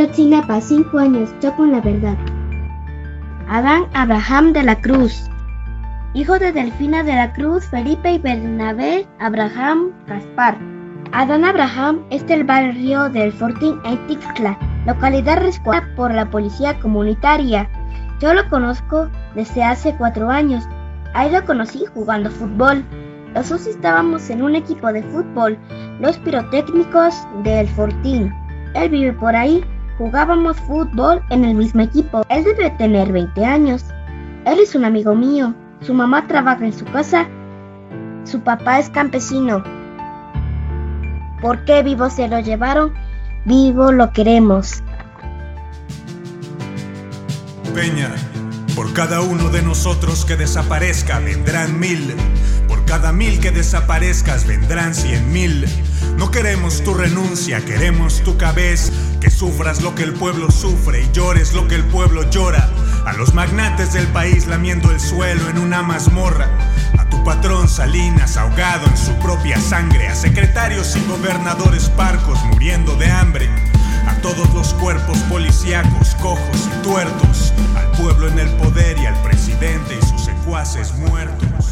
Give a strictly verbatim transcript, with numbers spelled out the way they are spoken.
Ayotzinapa, cinco años, yo con la verdad. Adán Abraham de la Cruz, hijo de Delfina de la Cruz, Felipe y Bernabé Abraham Gaspar. Adán Abraham es del barrio del Fortín en Tixla, localidad resguardada por la policía comunitaria. Yo lo conozco desde hace cuatro años. Ahí lo conocí jugando fútbol. Los dos estábamos en un equipo de fútbol, los pirotécnicos del Fortín. Él vive por ahí. Jugábamos fútbol en el mismo equipo. Él debe tener veinte años. Él es un amigo mío. Su mamá trabaja en su casa. Su papá es campesino. ¿Por qué vivo se lo llevaron? Vivo lo queremos. Peña, por cada uno de nosotros que desaparezca vendrán mil. Por cada mil que desaparezcas vendrán cien mil. No queremos tu renuncia, queremos tu cabeza. Que sufras lo que el pueblo sufre y llores lo que el pueblo llora. A los magnates del país lamiendo el suelo en una mazmorra. A tu patrón Salinas ahogado en su propia sangre. A secretarios y gobernadores parcos muriendo de hambre. A todos los cuerpos policíacos, cojos y tuertos. Al pueblo en el poder y al presidente y sus secuaces muertos.